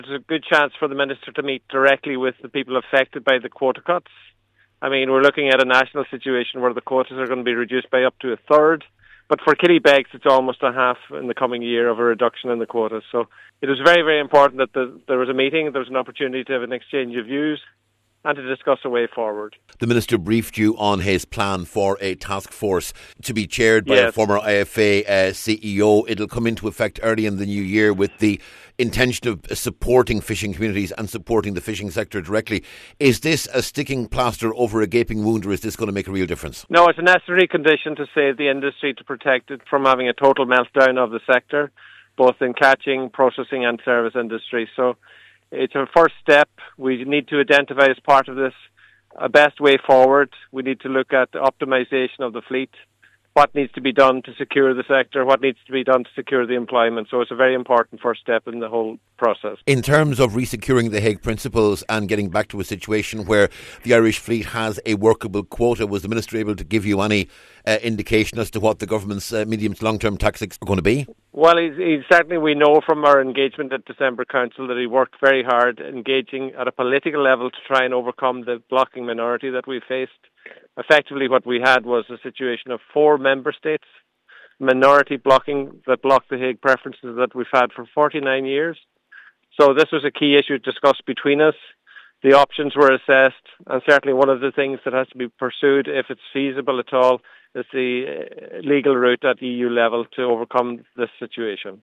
There's a good chance for the Minister to meet directly with the people affected by the quota cuts. I mean, we're looking at a national situation where the quotas are going to be reduced by up to a third. But for Killybegs, it's almost a half in the coming year of a reduction in the quotas. So it was very, very important that there was a meeting, there was an opportunity to have an exchange of views and to discuss a way forward. The Minister briefed you on his plan for a task force to be chaired by a former IFA CEO. It'll come into effect early in the new year with the intention of supporting fishing communities and supporting the fishing sector directly. Is this a sticking plaster over a gaping wound, or is this going to make a real difference? No, it's a necessary condition to save the industry, to protect it from having a total meltdown of the sector, both in catching, processing and service industry. So it's a first step. We need to identify as part of this a best way forward. We need to look at the optimisation of the fleet, what needs to be done to secure the sector, what needs to be done to secure the employment. So it's a very important first step in the whole process. In terms of resecuring the Hague Principles and getting back to a situation where the Irish fleet has a workable quota, was the Minister able to give you any indication as to what the government's medium to long-term tactics are going to be? Well, he certainly, we know from our engagement at December Council that he worked very hard engaging at a political level to try and overcome the blocking minority that we faced. Effectively, what we had was a situation of 4 member states, minority blocking, that blocked the Hague preferences that we've had for 49 years. So this was a key issue discussed between us. The options were assessed, and certainly one of the things that has to be pursued, if it's feasible at all, is the legal route at EU level to overcome this situation.